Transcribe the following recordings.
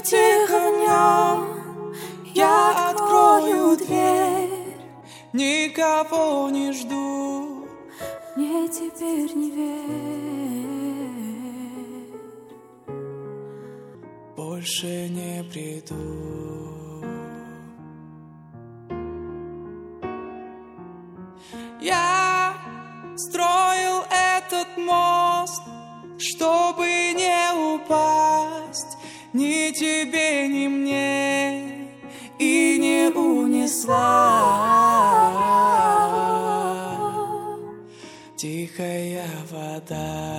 тихо в нем я открою дверь. Никого не жду, мне теперь не верь. больше не приду. Я строил этот мост, чтобы не упасть ни тебе, ни мне, и не унесла тихая вода.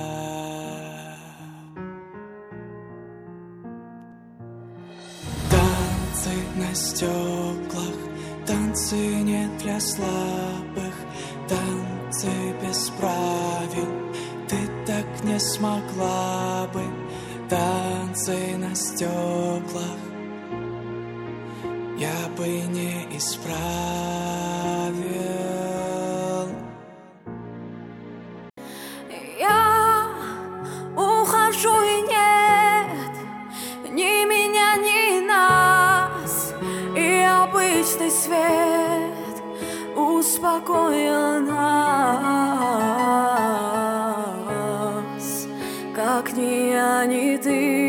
Танцы на стеклах, танцы не для слабых, танцы без правил, ты так не смогла бы. Танцы на стеклах я бы не исправил. Я ухожу и нет ни меня, ни нас, и обычный свет успокоил нас, как ни я, ни ты.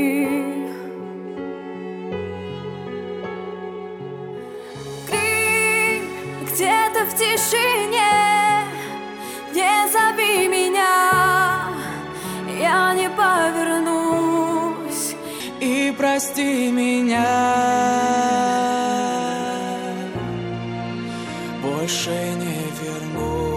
Крик где-то в тишине, не зови меня, я не повернусь. И прости меня, больше не вернусь.